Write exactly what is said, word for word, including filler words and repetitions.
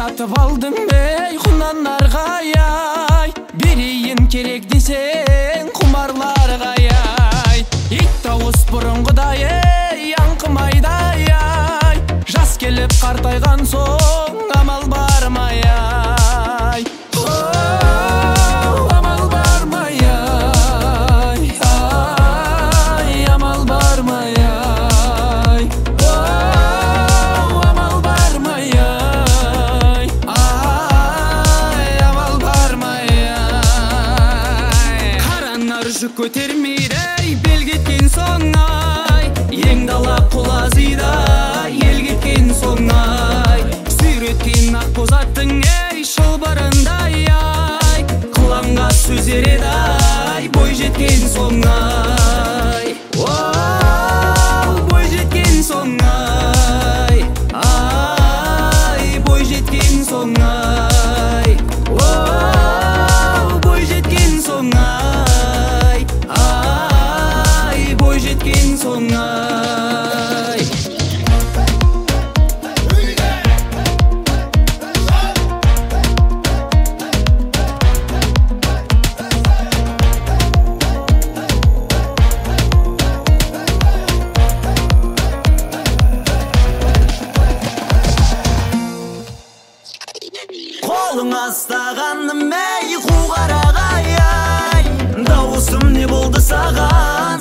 сатып алдың бей құнан арғай, берейін керек десең құмарларға ай. Ит дауыс бұрынғыдай ей аңқымайдай ай, жас келіп қартайған соң амал бармай ай. Амал бармай ай, ай, амал бармай ай, амал бармай ай, ай, амал бармай ай. Қаранар жүк көтермейді бел кеткен соң ай, ең дала құлазида ел кеткен соң ай. Сүйреткен ақ боз аттың ей шылбырындай ай, қылаңға сөз ереді ай, бой жеткен соң ай. Оу, бой жеткен соң ай, ай, бой жеткен соң ай. Оу, бой жеткен соң ай, ай, бой жеткен соң ай. Қолыңа ұстағаным ей қу қарағай ай, дауысым не болды саған